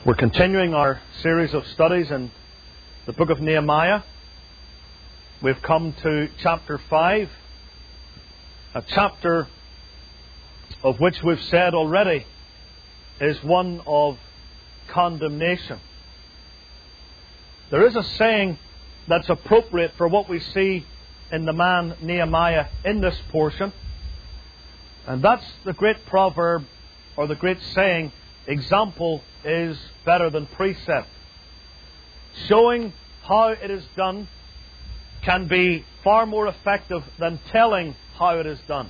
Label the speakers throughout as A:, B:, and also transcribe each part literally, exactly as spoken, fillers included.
A: We're continuing our series of studies in the book of Nehemiah. We've come to chapter five, a chapter of which we've said already is one of condemnation. There is a saying that's appropriate for what we see in the man Nehemiah in this portion, and that's the great proverb or the great saying, example is better than precept. Showing how it is done can be far more effective than telling how it is done.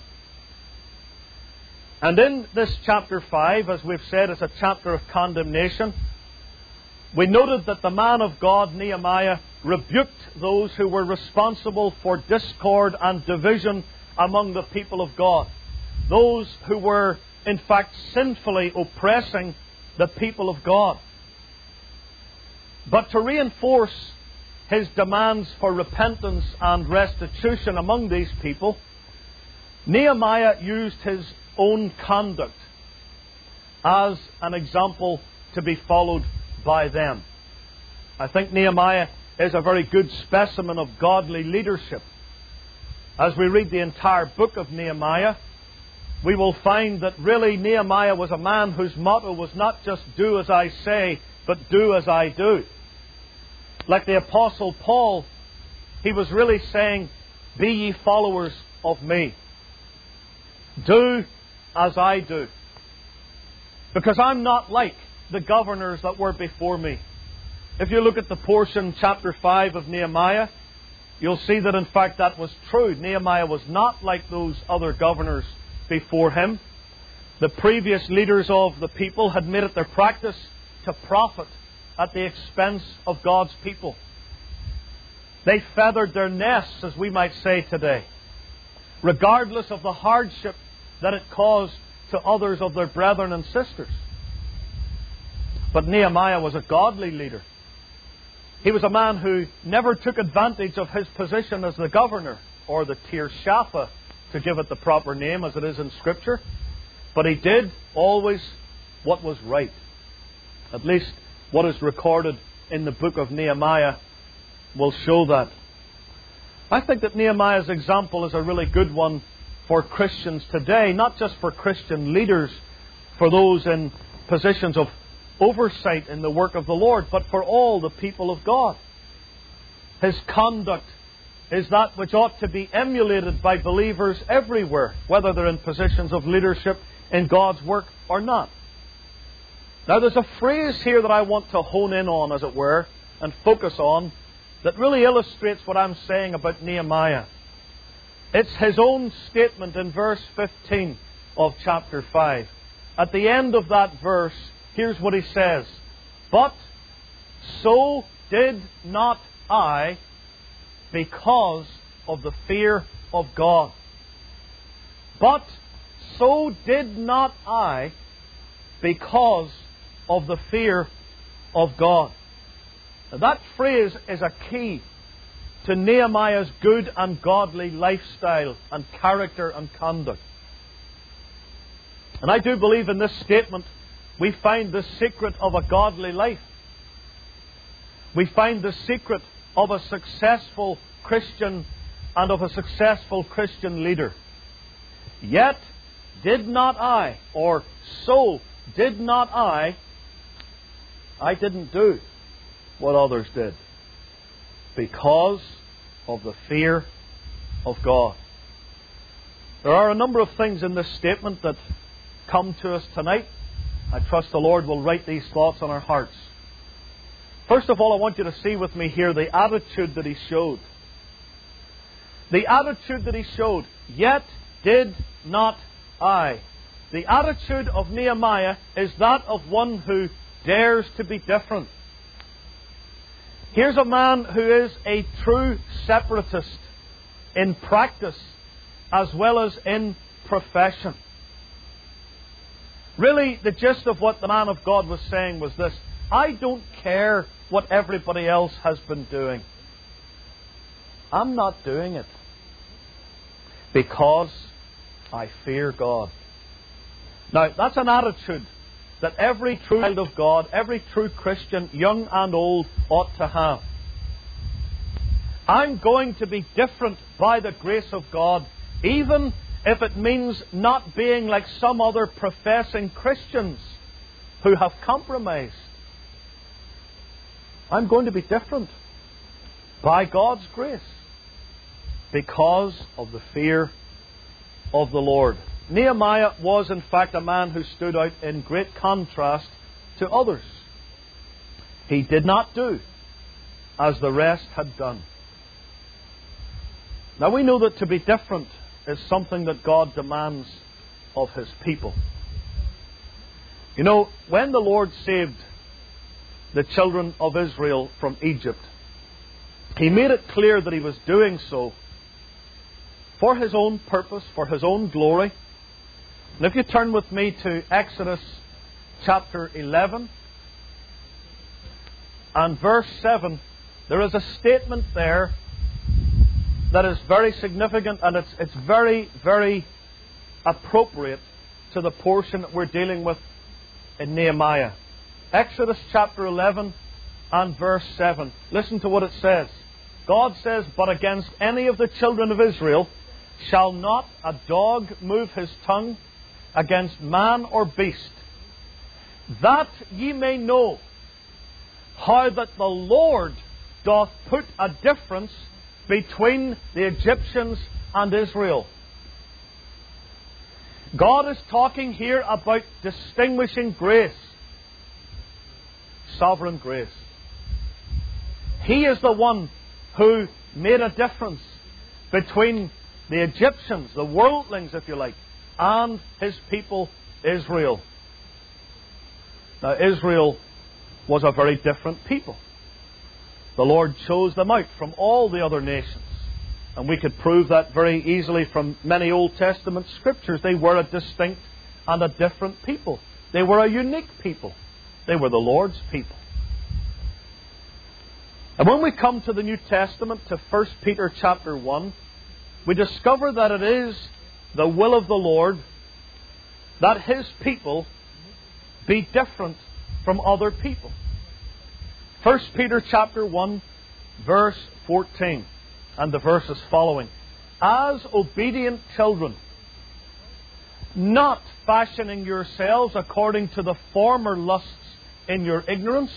A: And in this chapter five, as we've said, is a chapter of condemnation. We noted that the man of God, Nehemiah, rebuked those who were responsible for discord and division among the people of God. Those who were, in fact, sinfully oppressing the people of God. But to reinforce his demands for repentance and restitution among these people, Nehemiah used his own conduct as an example to be followed by them. I think Nehemiah is a very good specimen of godly leadership. As we read the entire book of Nehemiah, we will find that really Nehemiah was a man whose motto was not just do as I say, but do as I do. Like the Apostle Paul, he was really saying, be ye followers of me. Do as I do. Because I'm not like the governors that were before me. If you look at the portion, chapter five of Nehemiah, you'll see that in fact that was true. Nehemiah was not like those other governors before him. The previous leaders of the people had made it their practice to profit at the expense of God's people. They feathered their nests, as we might say today, regardless of the hardship that it caused to others of their brethren and sisters. But Nehemiah was a godly leader. He was a man who never took advantage of his position as the governor, or the Tirshatha, to give it the proper name as it is in Scripture. But he did always what was right. At least what is recorded in the book of Nehemiah will show that. I think that Nehemiah's example is a really good one for Christians today, not just for Christian leaders, for those in positions of oversight in the work of the Lord, but for all the people of God. His conduct is that which ought to be emulated by believers everywhere, whether they're in positions of leadership in God's work or not. Now, there's a phrase here that I want to hone in on, as it were, and focus on, that really illustrates what I'm saying about Nehemiah. It's his own statement in verse fifteen of chapter five. At the end of that verse, here's what he says. But so did not I, because of the fear of God. But so did not I, because of the fear of God. Now, that phrase is a key to Nehemiah's good and godly lifestyle and character and conduct. And I do believe in this statement we find the secret of a godly life. We find the secret of a successful Christian and of a successful Christian leader. Yet did not I, or so did not I, I didn't do what others did, because of the fear of God. There are a number of things in this statement that come to us tonight. I trust the Lord will write these thoughts on our hearts. First of all, I want you to see with me here the attitude that he showed. The attitude that he showed. Yet did not I. The attitude of Nehemiah is that of one who dares to be different. Here's a man who is a true separatist in practice as well as in profession. Really, the gist of what the man of God was saying was this: I don't care what everybody else has been doing. I'm not doing it because I fear God. Now, that's an attitude that every true child of God, every true Christian, young and old, ought to have. I'm going to be different by the grace of God, even if it means not being like some other professing Christians who have compromised. I'm going to be different by God's grace because of the fear of the Lord. Nehemiah was in fact a man who stood out in great contrast to others. He did not do as the rest had done. Now we know that to be different is something that God demands of His people. You know, when the Lord saved the children of Israel from Egypt, He made it clear that He was doing so for His own purpose, for His own glory. And if you turn with me to Exodus chapter eleven and verse seven, there is a statement there that is very significant, and it's, it's very, very appropriate to the portion that we're dealing with in Nehemiah. Exodus chapter eleven and verse seven. Listen to what it says. God says, "But against any of the children of Israel shall not a dog move his tongue against man or beast, that ye may know how that the Lord doth put a difference between the Egyptians and Israel." God is talking here about distinguishing grace, sovereign grace. He is the one who made a difference between the Egyptians, the worldlings if you like, and His people Israel. Now Israel was a very different people. The Lord chose them out from all the other nations. And we could prove that very easily from many Old Testament scriptures. They were a distinct and a different people. They were a unique people. They were the Lord's people. And when we come to the New Testament, to First Peter chapter one, we discover that it is the will of the Lord that His people be different from other people. First Peter chapter one, verse fourteen, and the verses following. "As obedient children, not fashioning yourselves according to the former lusts in your ignorance,"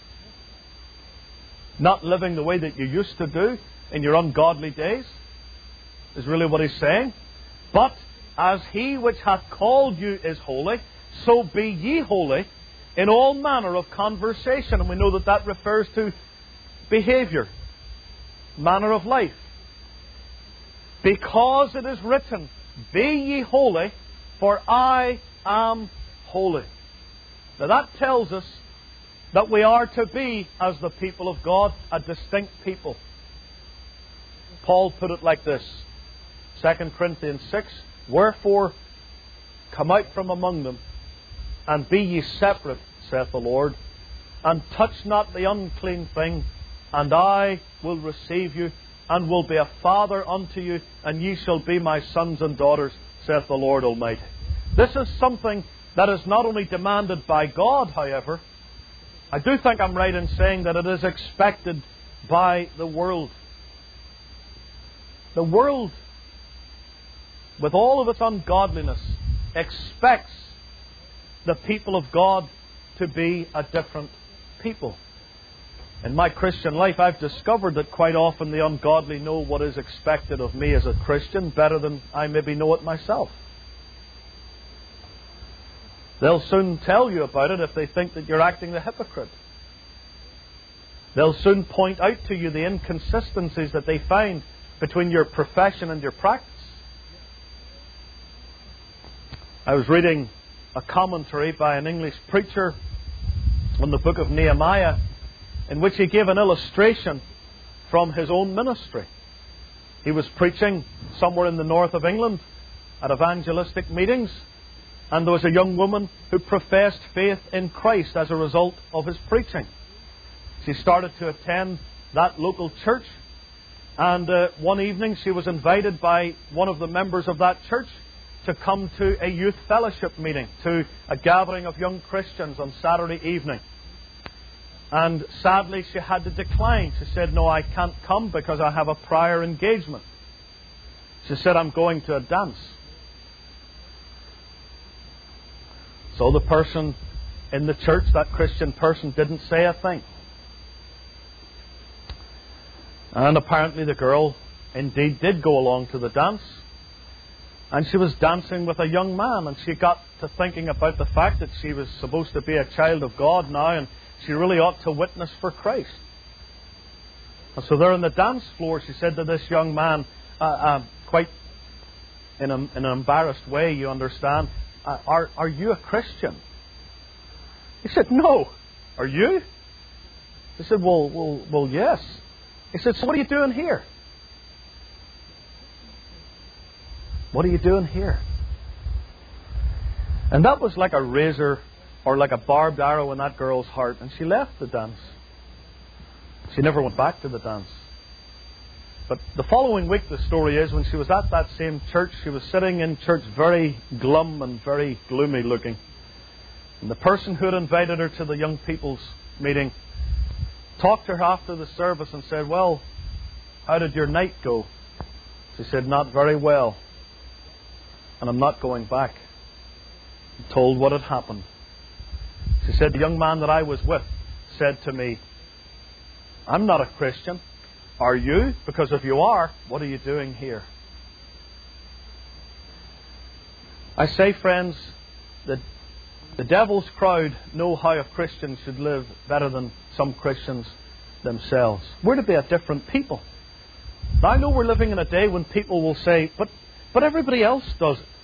A: not living the way that you used to do in your ungodly days, is really what he's saying. "But as He which hath called you is holy, so be ye holy in all manner of conversation." And we know that that refers to behaviour, manner of life. "Because it is written, Be ye holy, for I am holy." Now that tells us that we are to be, as the people of God, a distinct people. Paul put it like this, Second Corinthians six, "Wherefore come out from among them, and be ye separate, saith the Lord, and touch not the unclean thing, and I will receive you, and will be a father unto you, and ye shall be my sons and daughters, saith the Lord Almighty." This is something that is not only demanded by God, however, I do think I'm right in saying that it is expected by the world. The world, with all of its ungodliness, expects the people of God to be a different people. In my Christian life, I've discovered that quite often the ungodly know what is expected of me as a Christian better than I maybe know it myself. They'll soon tell you about it if they think that you're acting the hypocrite. They'll soon point out to you the inconsistencies that they find between your profession and your practice. I was reading a commentary by an English preacher on the book of Nehemiah, in which he gave an illustration from his own ministry. He was preaching somewhere in the north of England at evangelistic meetings, and there was a young woman who professed faith in Christ as a result of his preaching. She started to attend that local church, and uh, one evening she was invited by one of the members of that church to come to a youth fellowship meeting, to a gathering of young Christians on Saturday evening. And sadly, she had to decline. She said, "No, I can't come because I have a prior engagement." She said, "I'm going to a dance." So the person in the church, that Christian person, didn't say a thing. And apparently the girl indeed did go along to the dance. And she was dancing with a young man, and she got to thinking about the fact that she was supposed to be a child of God now, and she really ought to witness for Christ. And so there on the dance floor, she said to this young man, uh, uh, quite in, a, in an embarrassed way, you understand, uh, are, are you a Christian? He said, "No." "Are you?" He said, well, well, well, yes. He said, "So what are you doing here?" "What are you doing here?" And that was like a razor or like a barbed arrow in that girl's heart. And she left the dance. She never went back to the dance. But the following week, the story is, when she was at that same church, she was sitting in church very glum and very gloomy looking. And the person who had invited her to the young people's meeting talked to her after the service and said, "Well, how did your night go?" She said, "Not very well. And I'm not going back." And told what had happened. She said, "The young man that I was with said to me, 'I'm not a Christian. Are you? Because if you are, what are you doing here?'" I say, friends, that the devil's crowd know how a Christian should live better than some Christians themselves. We're to be a different people. Now, I know we're living in a day when people will say, but, but everybody else does it.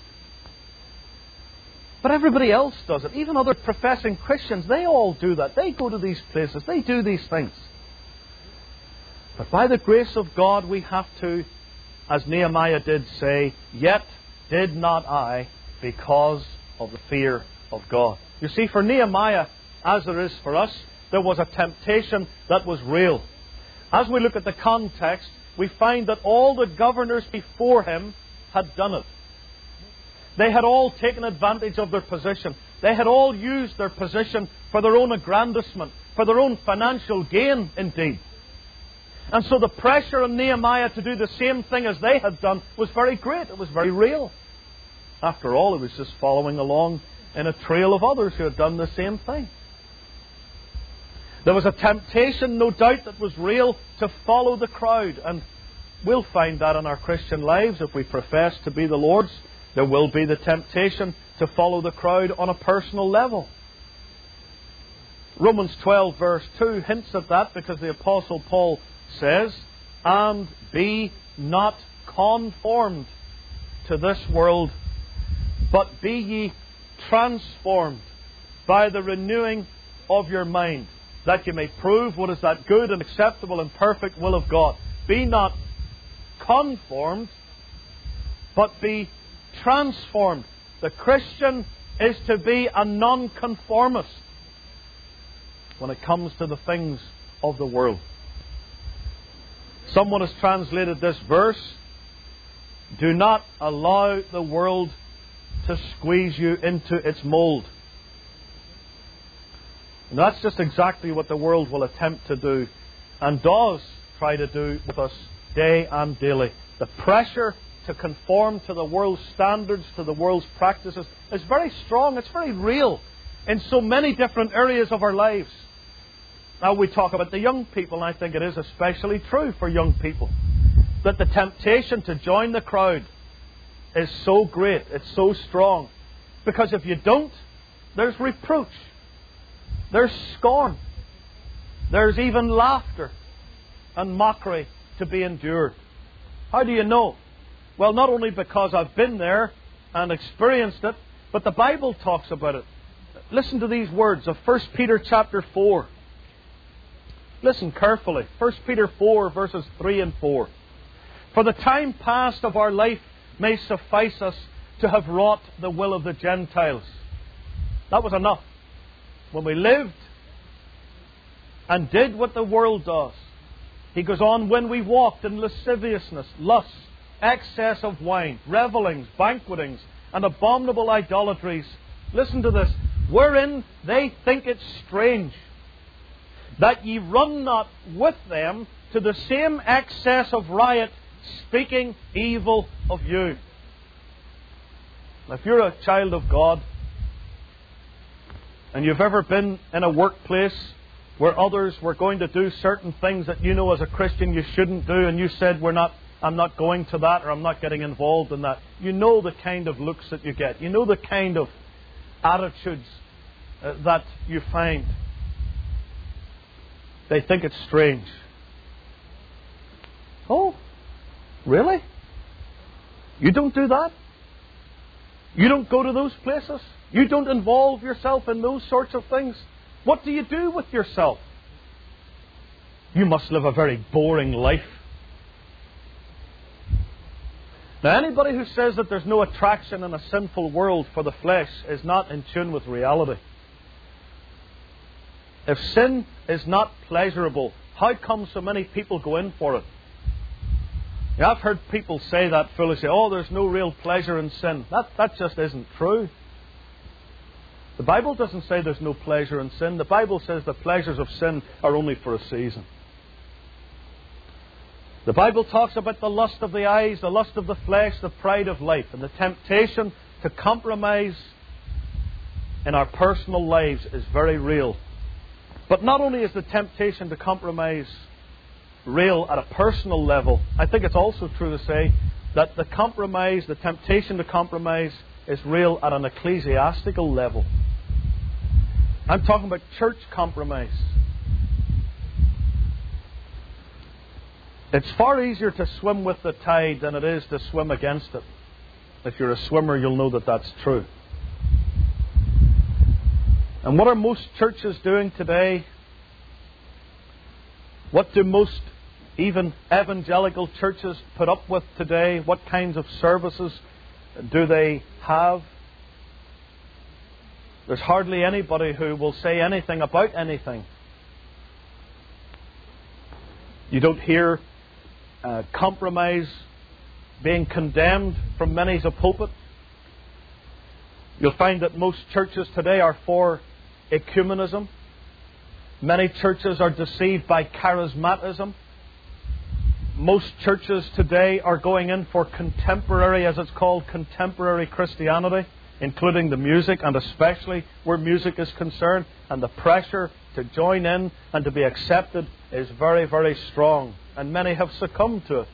A: But everybody else does it. Even other professing Christians, they all do that. They go to these places. They do these things. But by the grace of God, we have to, as Nehemiah did say, "Yet did not I, because of the fear of God." You see, for Nehemiah, as there is for us, there was a temptation that was real. As we look at the context, we find that all the governors before him had done it. They had all taken advantage of their position. They had all used their position for their own aggrandizement, for their own financial gain, indeed. And so the pressure on Nehemiah to do the same thing as they had done was very great. It was very real. After all, he was just following along in a trail of others who had done the same thing. There was a temptation, no doubt, that was real to follow the crowd. And we'll find that in our Christian lives. If we profess to be the Lord's, there will be the temptation to follow the crowd on a personal level. Romans twelve verse two hints at that, because the Apostle Paul says, "And be not conformed to this world, but be ye transformed by the renewing of your mind, that you may prove what is that good and acceptable and perfect will of God." Be not conformed, but be transformed. The Christian is to be a nonconformist when it comes to the things of the world. Someone has translated this verse, "Do not allow the world to squeeze you into its mould." And that's just exactly what the world will attempt to do, and does try to do with us day and daily. The pressure to conform to the world's standards, to the world's practices, is very strong. It's very real in so many different areas of our lives. Now, we talk about the young people, and I think it is especially true for young people, that the temptation to join the crowd is so great, it's so strong. Because if you don't, there's reproach, there's scorn, there's even laughter and mockery to be endured. How do you know? Well, not only because I've been there and experienced it, but the Bible talks about it. Listen to these words of First Peter chapter four. Listen carefully. First Peter four verses three and four. "For the time past of our life may suffice us to have wrought the will of the Gentiles." That was enough. When we lived and did what the world does. He goes on, "When we walked in lasciviousness, lust, excess of wine, revellings, banquetings, and abominable idolatries. Listen to this. Wherein they think it strange that ye run not with them to the same excess of riot, speaking evil of you. If you're a child of God, and you've ever been in a workplace where others were going to do certain things that you know as a Christian you shouldn't do, and you said, "We're not, I'm not going to that," or "I'm not getting involved in that," you know the kind of looks that you get. You know the kind of attitudes uh, that you find. They think it's strange. Oh, really? You don't do that? You don't go to those places? You don't involve yourself in those sorts of things? What do you do with yourself? You must live a very boring life. Now, anybody who says that there's no attraction in a sinful world for the flesh is not in tune with reality. If sin is not pleasurable, how come so many people go in for it? Now, I've heard people say that foolishly. Oh, there's no real pleasure in sin. That, that just isn't true. The Bible doesn't say there's no pleasure in sin. The Bible says the pleasures of sin are only for a season. The Bible talks about the lust of the eyes, the lust of the flesh, the pride of life, and the temptation to compromise in our personal lives is very real. But not only is the temptation to compromise real at a personal level, I think it's also true to say that the compromise, the temptation to compromise, is real at an ecclesiastical level. I'm talking about church compromise. It's far easier to swim with the tide than it is to swim against it. If you're a swimmer, you'll know that that's true. And what are most churches doing today? What do most, even evangelical churches, put up with today? What kinds of services do they have? There's hardly anybody who will say anything about anything. You don't hear uh, compromise being condemned from many's a pulpit. You'll find that most churches today are for ecumenism. Many churches are deceived by charismatism. Most churches today are going in for contemporary, as it's called, contemporary Christianity, including the music, and especially where music is concerned. And the pressure to join in and to be accepted is very, very strong. And many have succumbed to it.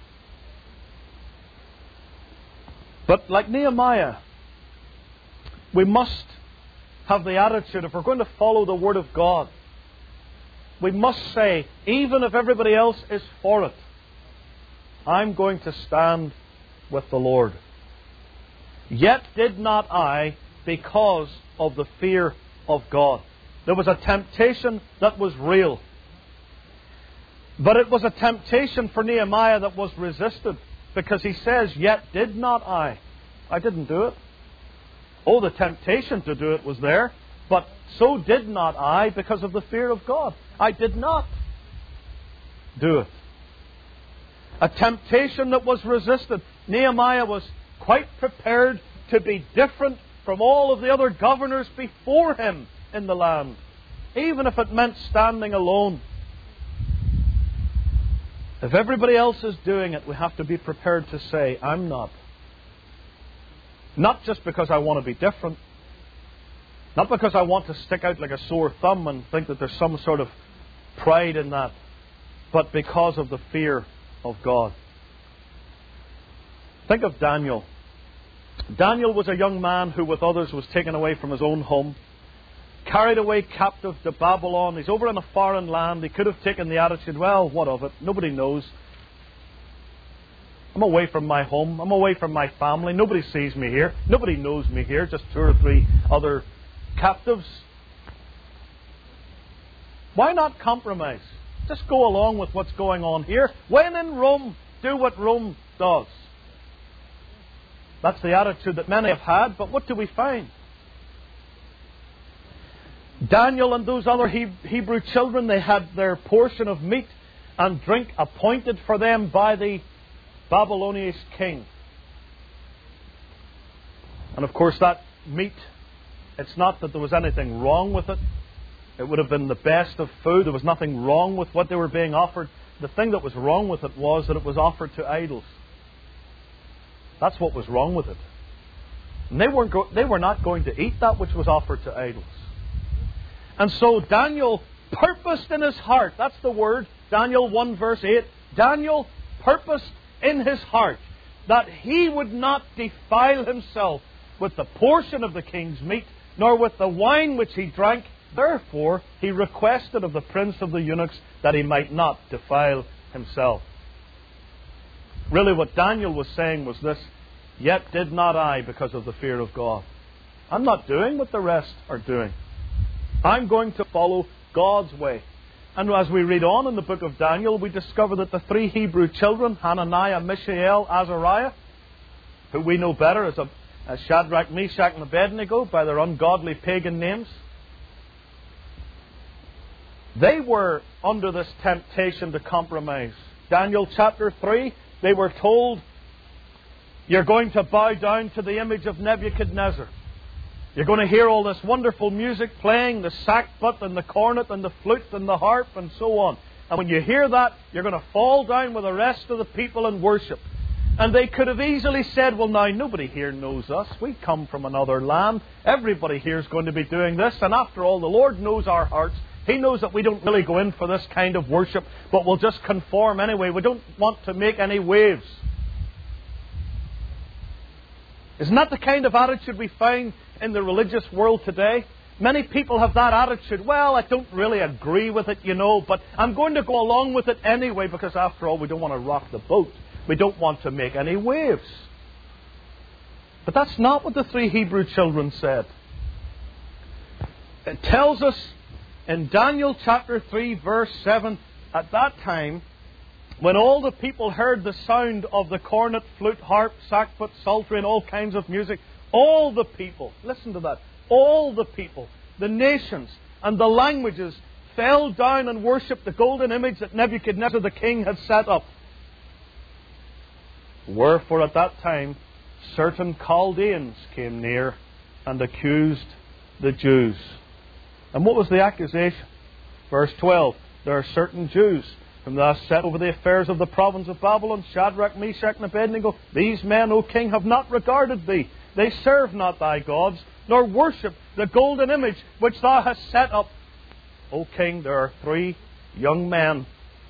A: But like Nehemiah, we must have the attitude, if we're going to follow the Word of God, we must say, even if everybody else is for it, I'm going to stand with the Lord. Yet did not I, because of the fear of God. There was a temptation that was real. But it was a temptation for Nehemiah that was resisted. Because he says, yet did not I. I didn't do it. Oh, the temptation to do it was there. But so did not I, because of the fear of God. I did not do it. A temptation that was resisted. Nehemiah was quite prepared to be different from all of the other governors before him in the land, even if it meant standing alone. If everybody else is doing it, we have to be prepared to say, I'm not. Not just because I want to be different. Not because I want to stick out like a sore thumb and think that there's some sort of pride in that, but because of the fear of God. Think of Daniel. Daniel was a young man who with others was taken away from his own home, carried away captive to Babylon. He's over in a foreign land. He could have taken the attitude, well, what of it? Nobody knows. I'm away from my home. I'm away from my family. Nobody sees me here. Nobody knows me here. Just two or three other captives. Why not compromise? Just go along with what's going on here. When in Rome, do what Rome does. That's the attitude that many have had, but what do we find? Daniel and those other Hebrew children, they had their portion of meat and drink appointed for them by the Babylonian king. And of course that meat, it's not that there was anything wrong with it. It would have been the best of food. There was nothing wrong with what they were being offered. The thing that was wrong with it was that it was offered to idols. That's what was wrong with it. And they weren't go- they were not going to eat that which was offered to idols. And so Daniel purposed in his heart, that's the word, Daniel one verse eight, Daniel purposed in his heart that he would not defile himself with the portion of the king's meat, nor with the wine which he drank. Therefore he requested of the prince of the eunuchs that he might not defile himself. Really what Daniel was saying was this: yet did not I, because of the fear of God. I'm not doing what the rest are doing. I'm going to follow God's way. And as we read on in the book of Daniel, we discover that the three Hebrew children, Hananiah, Mishael, Azariah, who we know better as, a, as Shadrach, Meshach, and Abednego by their ungodly pagan names, they were under this temptation to compromise. Daniel chapter three, they were told, you're going to bow down to the image of Nebuchadnezzar. You're going to hear all this wonderful music playing, the sackbut and the cornet and the flute and the harp and so on. And when you hear that, you're going to fall down with the rest of the people and worship. And they could have easily said, well, now, nobody here knows us. We come from another land. Everybody here is going to be doing this. And after all, the Lord knows our hearts. He knows that we don't really go in for this kind of worship, but we'll just conform anyway. We don't want to make any waves. Isn't that the kind of attitude we find in the religious world today? Many people have that attitude. Well, I don't really agree with it, you know, but I'm going to go along with it anyway because after all, we don't want to rock the boat. We don't want to make any waves. But that's not what the three Hebrew children said. It tells us in Daniel chapter three verse seven, at that time, when all the people heard the sound of the cornet, flute, harp, sackbut, psaltery, and all kinds of music, all the people, listen to that, all the people, the nations and the languages fell down and worshipped the golden image that Nebuchadnezzar the king had set up. Wherefore at that time certain Chaldeans came near and accused the Jews. And what was the accusation? Verse twelve, there are certain Jews whom thou hast set over the affairs of the province of Babylon, Shadrach, Meshach, and Abednego. These men, O king, have not regarded thee. They serve not thy gods, nor worship the golden image which thou hast set up. O king, there are three young men,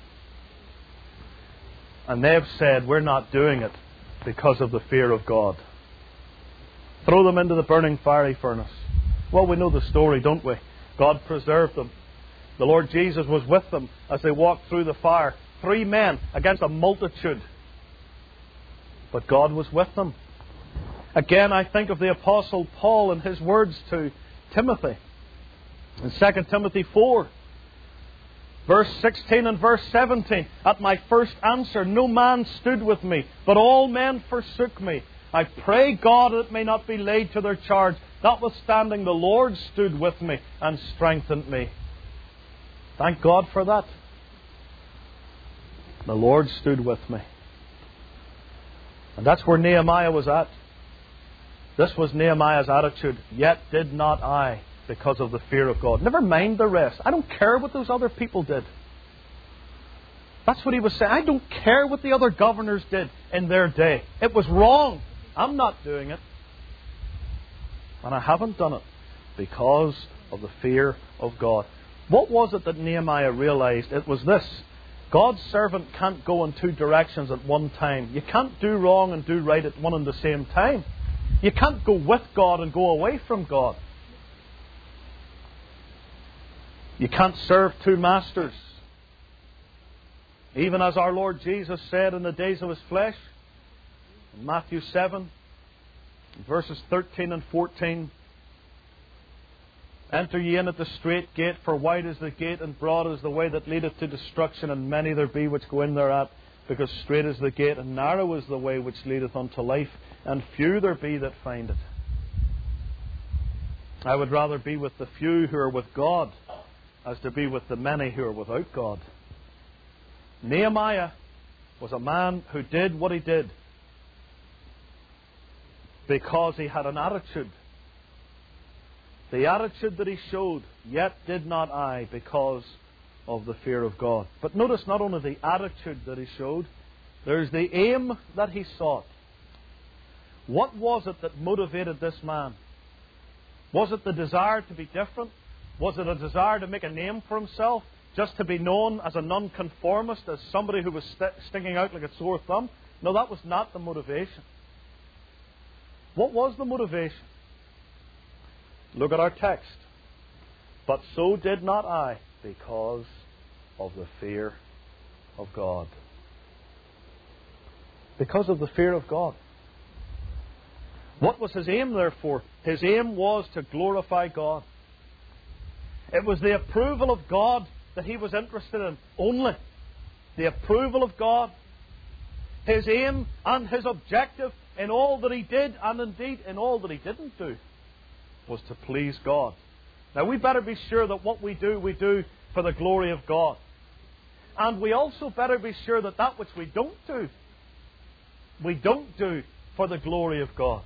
A: and they have said, we're not doing it because of the fear of God. Throw them into the burning fiery furnace. Well, we know the story, don't we? God preserved them. The Lord Jesus was with them as they walked through the fire. Three men against a multitude. But God was with them. Again, I think of the Apostle Paul and his words to Timothy. In Second Timothy four, verse sixteen and verse seventeen. At my first answer, no man stood with me, but all men forsook me. I pray God that it may not be laid to their charge. Notwithstanding, the Lord stood with me and strengthened me. Thank God for that. The Lord stood with me. And that's where Nehemiah was at. This was Nehemiah's attitude. Yet did not I, because of the fear of God. Never mind the rest. I don't care what those other people did. That's what he was saying. I don't care what the other governors did in their day. It was wrong. I'm not doing it. And I haven't done it because of the fear of God. What was it that Nehemiah realized? It was this. God's servant can't go in two directions at one time. You can't do wrong and do right at one and the same time. You can't go with God and go away from God. You can't serve two masters. Even as our Lord Jesus said in the days of His flesh, in Matthew seven, verses thirteen and fourteen, enter ye in at the strait gate, for wide is the gate, and broad is the way that leadeth to destruction, and many there be which go in thereat. Because strait is the gate, and narrow is the way which leadeth unto life, and few there be that find it. I would rather be with the few who are with God, as to be with the many who are without God. Nehemiah was a man who did what he did because he had an attitude. The attitude that he showed, yet did not I, because of the fear of God. But notice not only the attitude that he showed, there's the aim that he sought. What was it that motivated this man? Was it the desire to be different? Was it a desire to make a name for himself? Just to be known as a nonconformist, as somebody who was st- sticking out like a sore thumb? No, that was not the motivation. What was the motivation? Look at our text. But so did not I, because of the fear of God. Because of the fear of God. What was his aim, therefore? His aim was to glorify God. It was the approval of God that he was interested in only. The approval of God. His aim and his objective in all that he did, and indeed in all that he didn't do, was to please God. Now we better be sure that what we do, we do for the glory of God. And we also better be sure that that which we don't do, we don't do for the glory of God.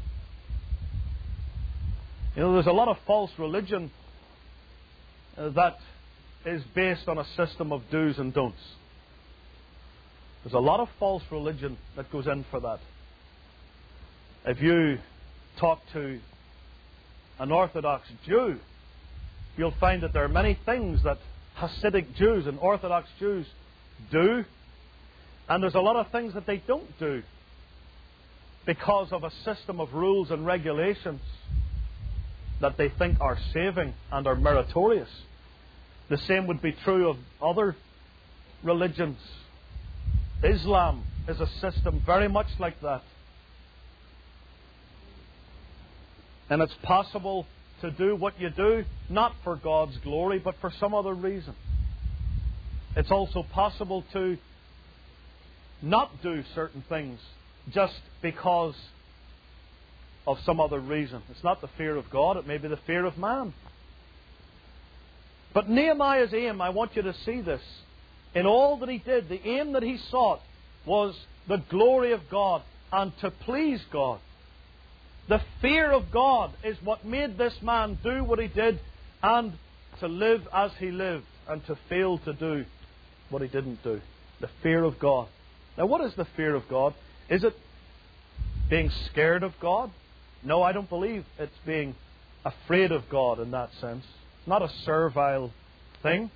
A: You know, there's a lot of false religion uh, that is based on a system of do's and don'ts. There's a lot of false religion that goes in for that. If you talk to an Orthodox Jew, you'll find that there are many things that Hasidic Jews and Orthodox Jews do, and there's a lot of things that they don't do because of a system of rules and regulations that they think are saving and are meritorious. The same would be true of other religions. Islam is a system very much like that. And it's possible to do what you do, not for God's glory, but for some other reason. It's also possible to not do certain things just because of some other reason. It's not the fear of God, it may be the fear of man. But Nehemiah's aim, I want you to see this, in all that he did, the aim that he sought was the glory of God and to please God. The fear of God is what made this man do what he did and to live as he lived and to fail to do what he didn't do. The fear of God. Now, what is the fear of God? Is it being scared of God? No, I don't believe it's being afraid of God in that sense. Not a servile thing.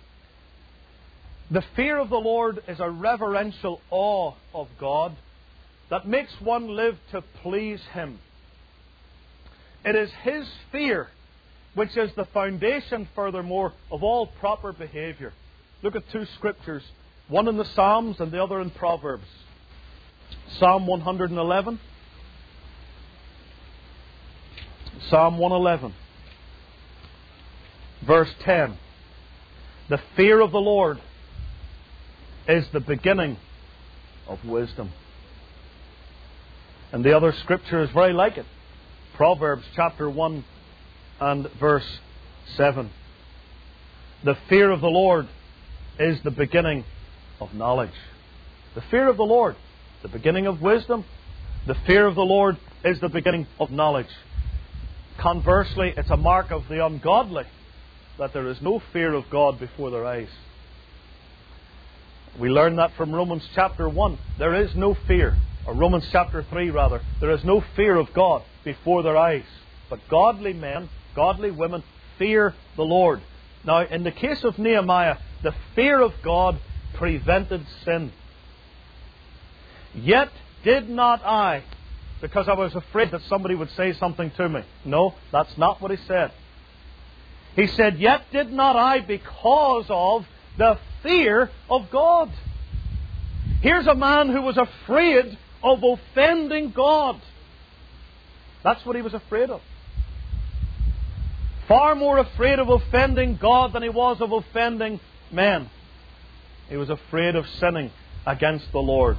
A: The fear of the Lord is a reverential awe of God that makes one live to please Him. It is His fear which is the foundation, furthermore, of all proper behaviour. Look at two scriptures, one in the Psalms and the other in Proverbs. Psalm one eleven. Psalm one eleven. Verse ten. The fear of the Lord is the beginning of wisdom. And the other scripture is very like it. Proverbs chapter one and verse seven. The fear of the Lord is the beginning of knowledge. The fear of the Lord, the beginning of wisdom. The fear of the Lord is the beginning of knowledge. Conversely, it's a mark of the ungodly that there is no fear of God before their eyes. We learn that from Romans chapter one. There is no fear. Or Romans chapter three rather. There is no fear of God before their eyes. But godly men, godly women fear the Lord. Now, in the case of Nehemiah, the fear of God prevented sin. Yet did not I, because I was afraid that somebody would say something to me. No, that's not what he said. He said, yet did not I, because of the fear of God. Here's a man who was afraid of offending God. That's what he was afraid of. Far more afraid of offending God than he was of offending men. He was afraid of sinning against the Lord.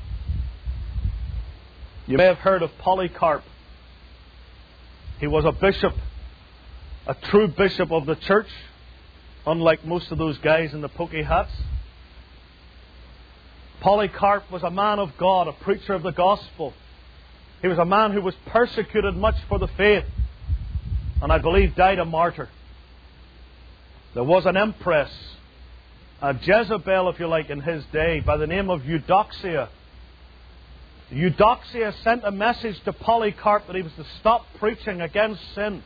A: You may have heard of Polycarp. He was a bishop, a true bishop of the church, unlike most of those guys in the pokey hats. Polycarp was a man of God, a preacher of the gospel. He was a man who was persecuted much for the faith, and I believe died a martyr. There was an empress, a Jezebel, if you like, in his day, by the name of Eudoxia. Eudoxia sent a message to Polycarp that he was to stop preaching against sin,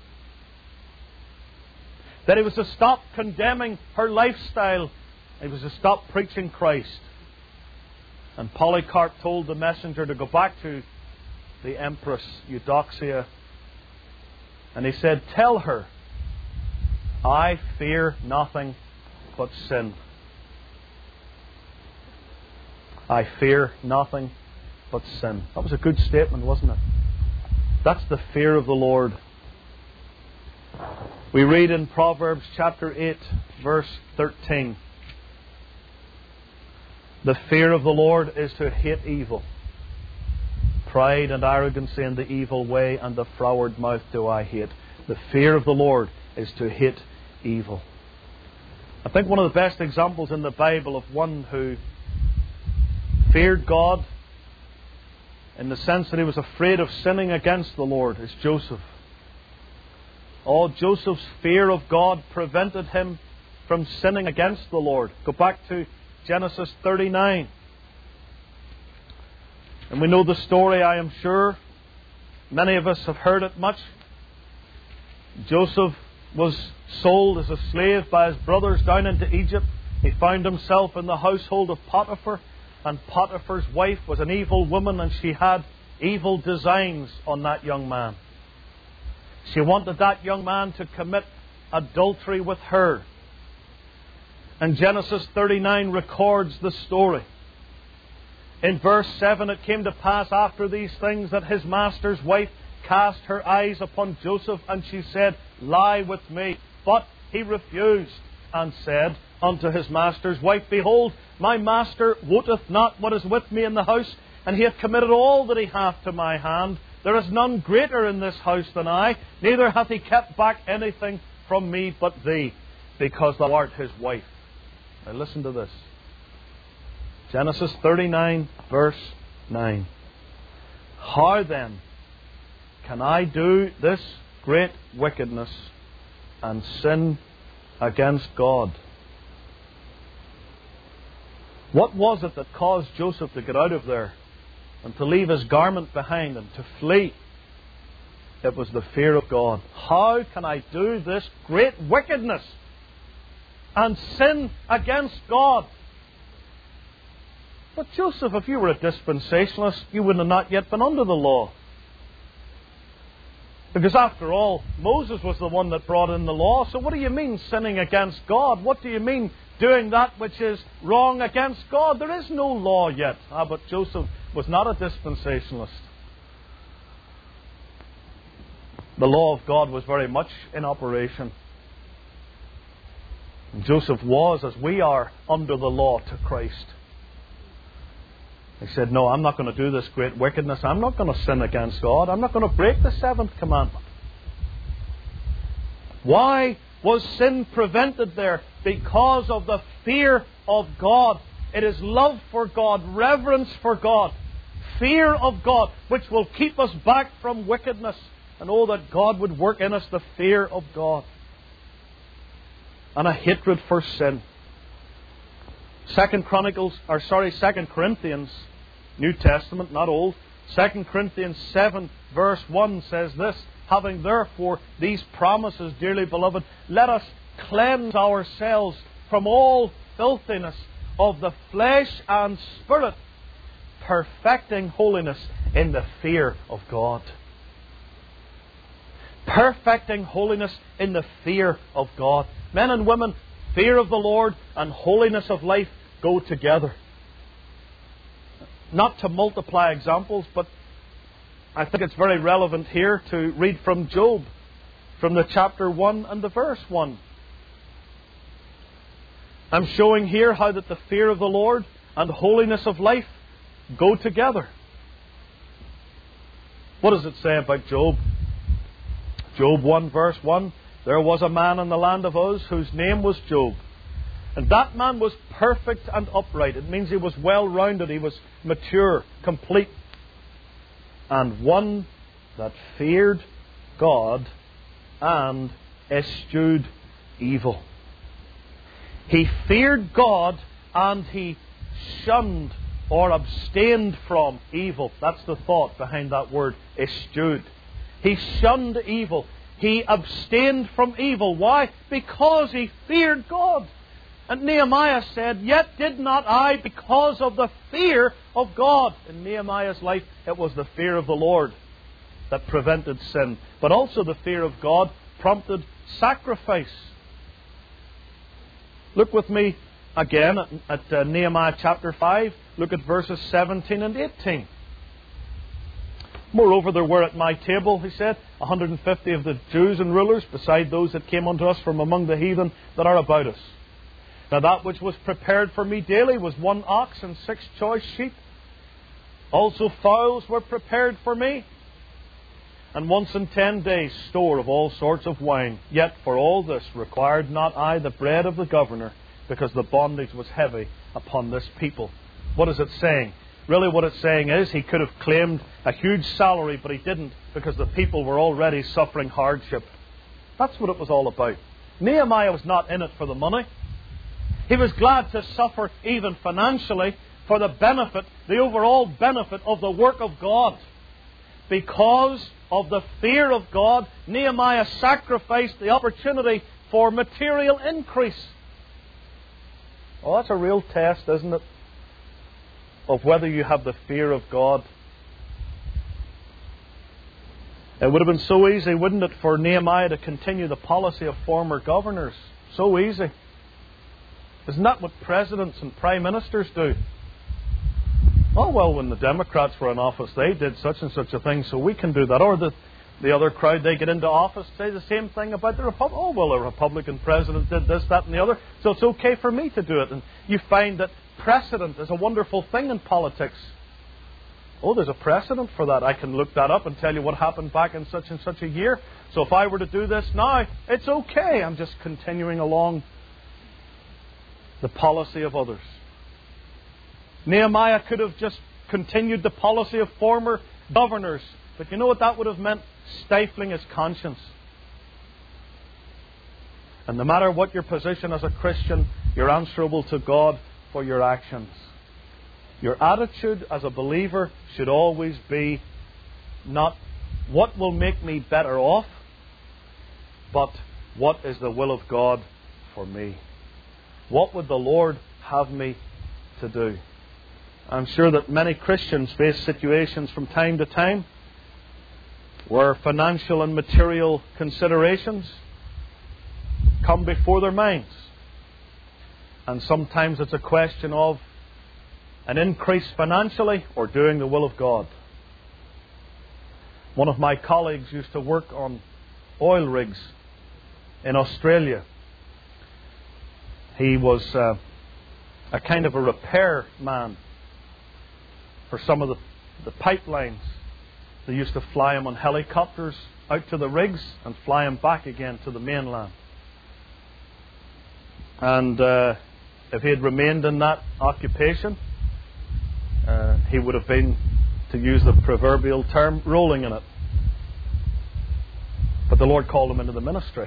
A: that he was to stop condemning her lifestyle, he was to stop preaching Christ. And Polycarp told the messenger to go back to the Empress Eudoxia, and he said, "Tell her, I fear nothing but sin. I fear nothing but sin." That was a good statement, wasn't it? That's the fear of the Lord. We read in Proverbs chapter eight, verse thirteen. The fear of the Lord is to hate evil. Pride and arrogancy and the evil way and the froward mouth do I hate. The fear of the Lord is to hate evil. I think one of the best examples in the Bible of one who feared God in the sense that he was afraid of sinning against the Lord is Joseph. Oh, Joseph's fear of God prevented him from sinning against the Lord. Go back to Genesis thirty-nine. And we know the story, I am sure. Many of us have heard it much. Joseph was sold as a slave by his brothers down into Egypt. He found himself in the household of Potiphar. And Potiphar's wife was an evil woman, and she had evil designs on that young man. She wanted that young man to commit adultery with her. And Genesis thirty-nine records the story. In verse seven, it came to pass after these things that his master's wife cast her eyes upon Joseph, and she said, "Lie with me." But he refused, and said unto his master's wife, "Behold, my master wotteth not what is with me in the house, and he hath committed all that he hath to my hand. There is none greater in this house than I, neither hath he kept back anything from me but thee, because thou art his wife." Now listen to this. Genesis thirty-nine, verse nine. "How then can I do this great wickedness and sin against God?" What was it that caused Joseph to get out of there and to leave his garment behind and to flee? It was the fear of God. How can I do this great wickedness and sin against God? But Joseph, if you were a dispensationalist, you would have not yet been under the law. Because after all, Moses was the one that brought in the law. So what do you mean sinning against God? What do you mean doing that which is wrong against God? There is no law yet. Ah, but Joseph was not a dispensationalist. The law of God was very much in operation. And Joseph was, as we are, under the law to Christ. He said, "No, I'm not going to do this great wickedness. I'm not going to sin against God. I'm not going to break the seventh commandment." Why was sin prevented there? Because of the fear of God. It is love for God, reverence for God, fear of God, which will keep us back from wickedness. And oh, that God would work in us the fear of God and a hatred for sin. Second Chronicles, or sorry, Second Corinthians, New Testament, not Old. Second Corinthians seven, verse one says this: "Having therefore these promises, dearly beloved, let us cleanse ourselves from all filthiness of the flesh and spirit, perfecting holiness in the fear of God." Perfecting holiness in the fear of God. Men and women, fear of the Lord and holiness of life go together. Not to multiply examples, but I think it's very relevant here to read from Job, from the chapter one and the verse one. I'm showing here how that the fear of the Lord and holiness of life go together. What does it say about Job? Job one, verse one. "There was a man in the land of Uz whose name was Job. And that man was perfect and upright." It means he was well-rounded. He was mature, complete. and one that feared God and eschewed evil. He feared God and he shunned or abstained from evil. That's the thought behind that word, eschewed. He shunned evil. He abstained from evil. Why? Because he feared God. And Nehemiah said, "Yet did not I, because of the fear of God." In Nehemiah's life, it was the fear of the Lord that prevented sin. But also the fear of God prompted sacrifice. Look with me again at, at uh, Nehemiah chapter five. Look at verses seventeen and eighteen. "Moreover, there were at my table," he said, "one hundred fifty of the Jews and rulers, beside those that came unto us from among the heathen that are about us. Now that which was prepared for me daily was one ox and six choice sheep. Also fowls were prepared for me, and once in ten days store of all sorts of wine. Yet for all this required not I the bread of the governor, because the bondage was heavy upon this people." What is it saying? Really what it's saying is he could have claimed a huge salary, but he didn't, because the people were already suffering hardship. That's what it was all about. Nehemiah was not in it for the money. He was glad to suffer even financially for the benefit, the overall benefit of the work of God. Because of the fear of God, Nehemiah sacrificed the opportunity for material increase. Oh, that's a real test, isn't it? Of whether you have the fear of God. It would have been so easy, wouldn't it, for Nehemiah to continue the policy of former governors? So easy. Isn't that what presidents and prime ministers do? Oh, well, when the Democrats were in office, they did such and such a thing, so we can do that. Or the, the other crowd, they get into office, say the same thing about the Republic. Oh, well, a Republican president did this, that, and the other, so it's okay for me to do it. And you find that precedent is a wonderful thing in politics. Oh, there's a precedent for that. I can look that up and tell you what happened back in such and such a year. So if I were to do this now, it's okay. I'm just continuing along the policy of others. Nehemiah could have just continued the policy of former governors. But you know what that would have meant? Stifling his conscience. And no matter what your position as a Christian, you're answerable to God for your actions. Your attitude as a believer should always be not what will make me better off, but what is the will of God for me. What would the Lord have me to do? I'm sure that many Christians face situations from time to time where financial and material considerations come before their minds. And sometimes it's a question of an increase financially or doing the will of God. One of my colleagues used to work on oil rigs in Australia. He was uh, a kind of a repair man for some of the, the pipelines. They used to fly him on helicopters out to the rigs and fly him back again to the mainland. And uh, if he had remained in that occupation, uh, he would have been, to use the proverbial term, rolling in it. But the Lord called him into the ministry.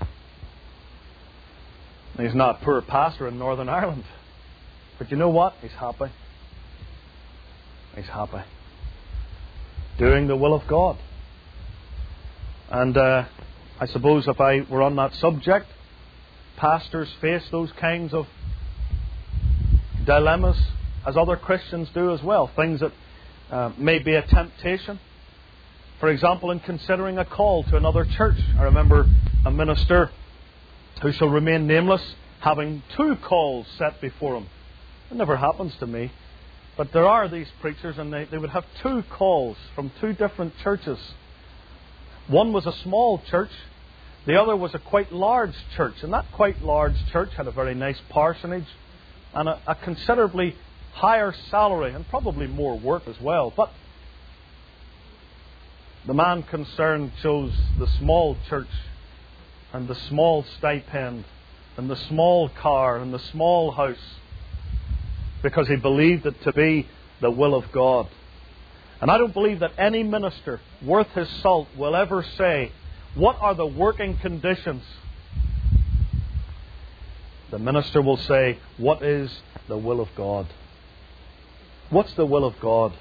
A: He's not a poor pastor in Northern Ireland. But you know what? He's happy. He's happy. Doing the will of God. And uh, I suppose if I were on that subject, pastors face those kinds of dilemmas as other Christians do as well. Things that uh, may be a temptation. For example, in considering a call to another church. I remember a minister who shall remain nameless having two calls set before him. It never happens to me. But there are these preachers, and they, they would have two calls from two different churches. One was a small church. The other was a quite large church. And that quite large church had a very nice parsonage and a, a considerably higher salary and probably more work as well. But the man concerned chose the small church and the small stipend and the small car and the small house, because he believed it to be the will of God. And I don't believe that any minister worth his salt will ever say, what are the working conditions? The minister will say, what is the will of God? What's the will of God?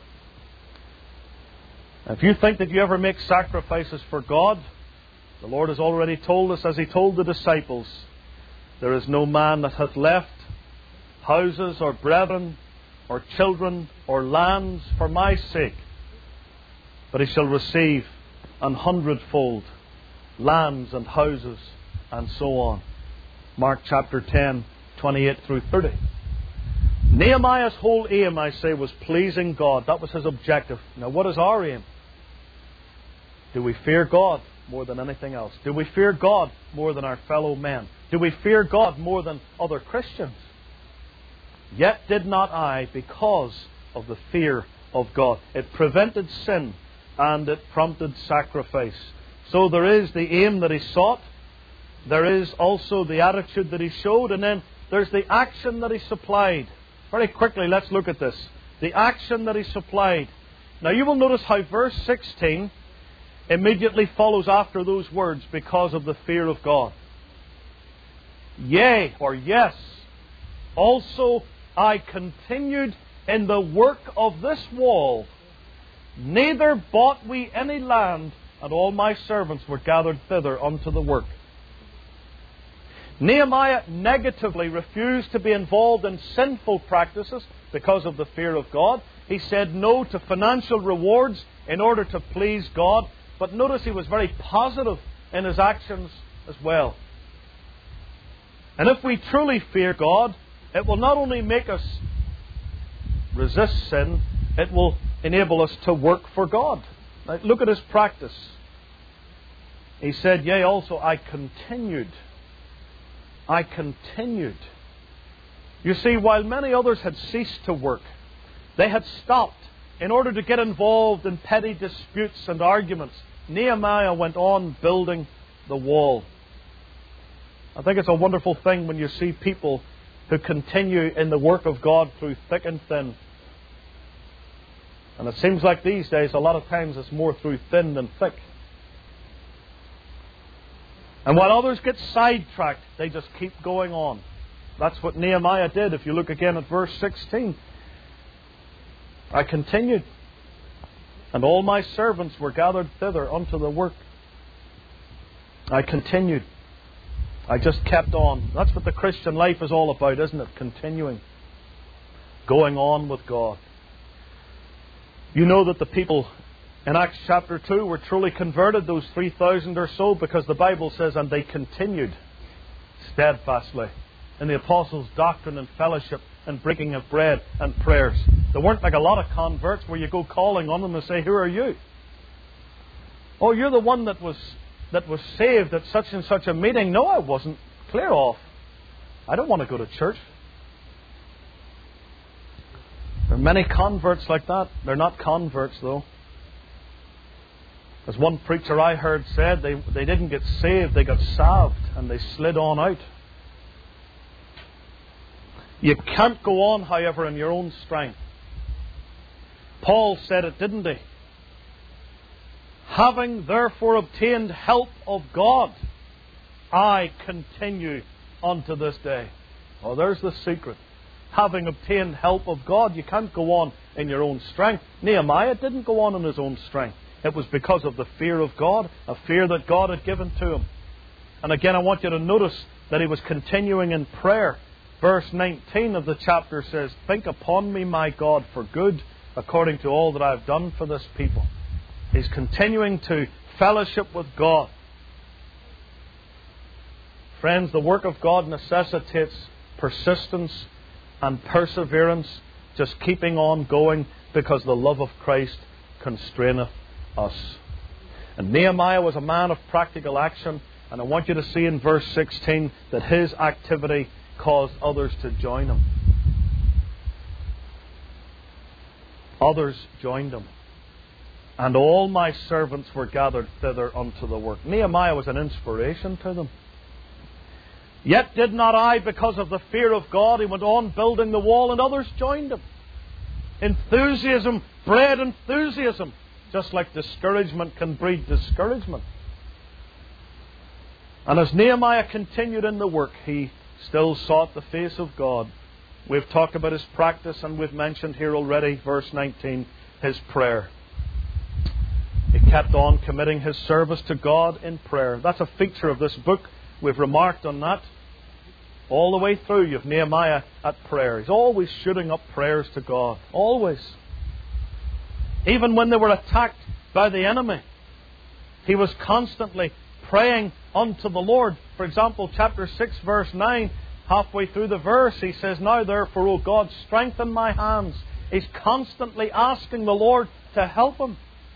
A: If you think that you ever make sacrifices for God, the Lord has already told us, as He told the disciples, there is no man that hath left houses or brethren or children or lands for my sake, but he shall receive an hundredfold lands and houses and so on. Mark chapter ten, twenty-eight through thirty. Nehemiah's whole aim, I say, was pleasing God. That was his objective. Now, what is our aim? Do we fear God more than anything else? Do we fear God more than our fellow men? Do we fear God more than other Christians? Yet did not I, because of the fear of God. It prevented sin and it prompted sacrifice. So there is the aim that he sought. There is also the attitude that he showed. And then there's the action that he supplied. Very quickly, let's look at this. The action that he supplied. Now you will notice how verse sixteen immediately follows after those words, because of the fear of God. Yea, or yes, also I continued in the work of this wall, neither bought we any land, and all my servants were gathered thither unto the work. Nehemiah negatively refused to be involved in sinful practices because of the fear of God. He said no to financial rewards in order to please God. But notice he was very positive in his actions as well. And if we truly fear God, it will not only make us resist sin, it will enable us to work for God. Now, look at his practice. He said, yea, also I continued. I continued. You see, while many others had ceased to work, they had stopped in order to get involved in petty disputes and arguments. Nehemiah went on building the wall. I think it's a wonderful thing when you see people who continue in the work of God through thick and thin. And it seems like these days, a lot of times it's more through thin than thick. And while others get sidetracked, they just keep going on. That's what Nehemiah did. If you look again at verse sixteen. I continued, and all my servants were gathered thither unto the work. I continued. I just kept on. That's what the Christian life is all about, isn't it? Continuing. Going on with God. You know that the people in Acts chapter two were truly converted, those three thousand or so, because the Bible says, and they continued steadfastly in the apostles' doctrine and fellowship and breaking of bread and prayers. There weren't like a lot of converts where you go calling on them and say, who are you? Oh, you're the one that was that was saved at such and such a meeting. No, I wasn't. Clear off. I don't want to go to church. There are many converts like that. They're not converts, though. As one preacher I heard said, they, they didn't get saved, they got salved and they slid on out. You can't go on, however, in your own strength. Paul said it, didn't he? Having therefore obtained help of God, I continue unto this day. Oh, there's the secret. Having obtained help of God, you can't go on in your own strength. Nehemiah didn't go on in his own strength. It was because of the fear of God, a fear that God had given to him. And again, I want you to notice that he was continuing in prayer. Verse nineteen of the chapter says, think upon me, my God, for good, according to all that I have done for this people. He's continuing to fellowship with God. Friends, the work of God necessitates persistence and perseverance, just keeping on going, because the love of Christ constraineth us. And Nehemiah was a man of practical action, and I want you to see in verse sixteen that his activity caused others to join him. Others joined him. And all my servants were gathered thither unto the work. Nehemiah was an inspiration to them. Yet did not I, because of the fear of God, he went on building the wall, and others joined him. Enthusiasm bred enthusiasm, just like discouragement can breed discouragement. And as Nehemiah continued in the work, he still sought the face of God. We've talked about his practice, and we've mentioned here already, verse nineteen, his prayer. He kept on committing his service to God in prayer. That's a feature of this book. We've remarked on that. All the way through, you have Nehemiah at prayer. He's always shooting up prayers to God. Always. Even when they were attacked by the enemy, he was constantly praying unto the Lord. For example, chapter six, verse nine, halfway through the verse, he says, "Now therefore, O God, strengthen my hands." He's constantly asking the Lord to help him.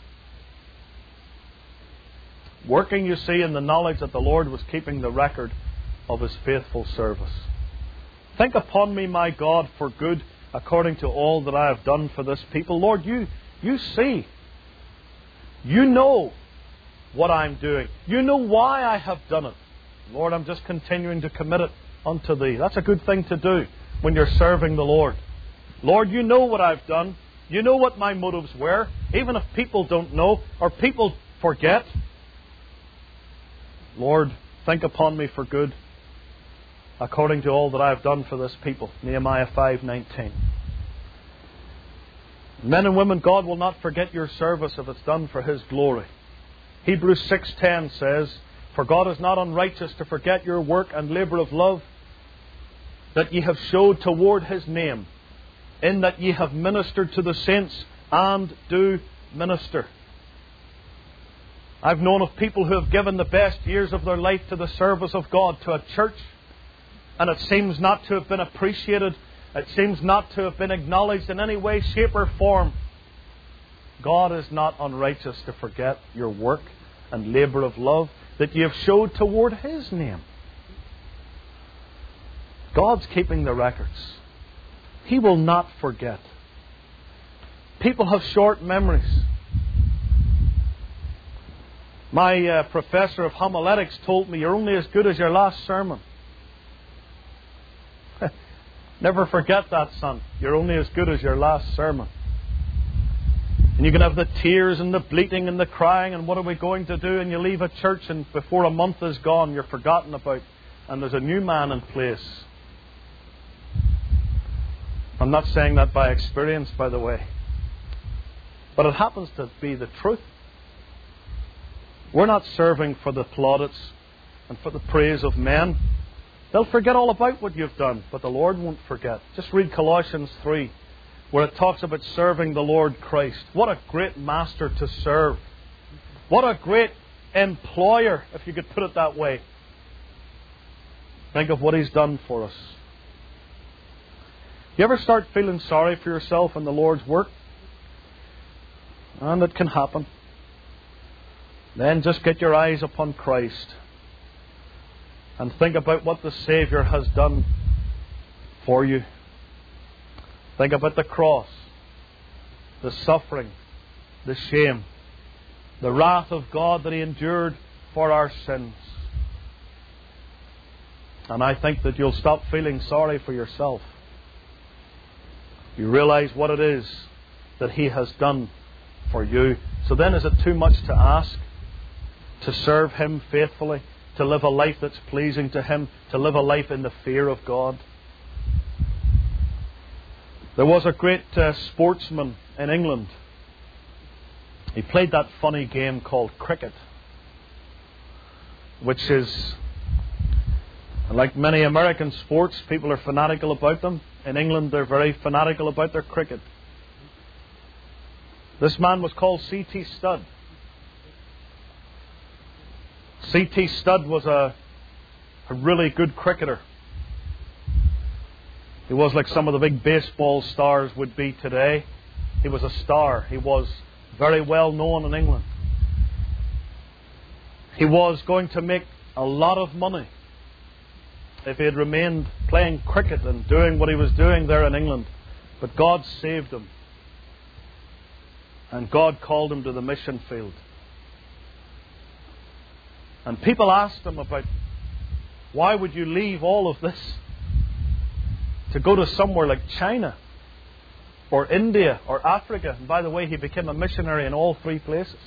A: Working, you see, in the knowledge that the Lord was keeping the record of his faithful service. "Think upon me, my God, for good, according to all that I have done for this people." Lord, you, you see. You know what I'm doing. You know why I have done it. Lord, I'm just continuing to commit it unto Thee. That's a good thing to do when you're serving the Lord. Lord, you know what I've done. You know what my motives were. Even if people don't know or people forget. Lord, think upon me for good, according to all that I have done for this people. Nehemiah five nineteen. Men and women, God will not forget your service if it's done for His glory. Hebrews six ten says, "For God is not unrighteous to forget your work and labour of love that ye have showed toward His name, in that ye have ministered to the saints and do minister." I've known of people who have given the best years of their life to the service of God, to a church, and it seems not to have been appreciated. It seems not to have been acknowledged in any way, shape or form. God is not unrighteous to forget your work and labour of love that you have showed toward His name. God's keeping the records. He will not forget. People have short memories. My uh, professor of homiletics told me, "You're only as good as your last sermon." Never forget that, son. You're only as good as your last sermon. And you can have the tears and the bleating and the crying and what are we going to do? And you leave a church and before a month is gone, you're forgotten about. And there's a new man in place. I'm not saying that by experience, by the way. But it happens to be the truth. We're not serving for the plaudits and for the praise of men. They'll forget all about what you've done, but the Lord won't forget. Just read Colossians three, where it talks about serving the Lord Christ. What a great master to serve. What a great employer, if you could put it that way. Think of what He's done for us. You ever start feeling sorry for yourself in the Lord's work? And it can happen. Then just get your eyes upon Christ and think about what the Saviour has done for you. Think about the cross, the suffering, the shame, the wrath of God that He endured for our sins. And I think that you'll stop feeling sorry for yourself. You realize what it is that He has done for you. So then is it too much to ask to serve Him faithfully, to live a life that's pleasing to Him, to live a life in the fear of God? There was a great uh, sportsman in England. He played that funny game called cricket, which is, like many American sports, people are fanatical about them. In England, they're very fanatical about their cricket. This man was called C T Studd. C T Studd was a, a really good cricketer. He was like some of the big baseball stars would be today. He was a star. He was very well known in England. He was going to make a lot of money if he had remained playing cricket and doing what he was doing there in England. But God saved him. And God called him to the mission field. And people asked him about, why would you leave all of this to go to somewhere like China? or India or Africa. And by the way, he became a missionary in all three places.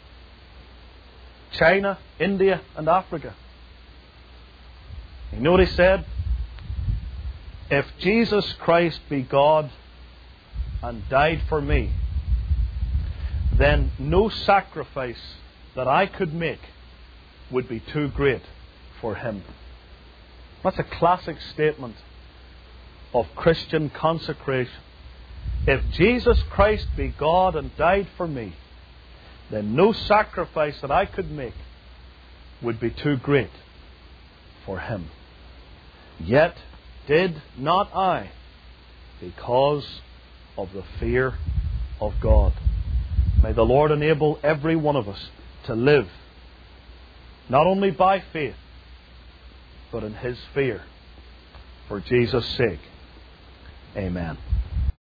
A: China, India, and Africa. You know what he said? If Jesus Christ be God and died for me, then no sacrifice that I could make would be too great for him. That's a classic statement of Christian consecration. If Jesus Christ be God and died for me, then no sacrifice that I could make would be too great for him. Yet did not I, because of the fear of God. May the Lord enable every one of us to live not only by faith, but in His fear, for Jesus' sake. Amen.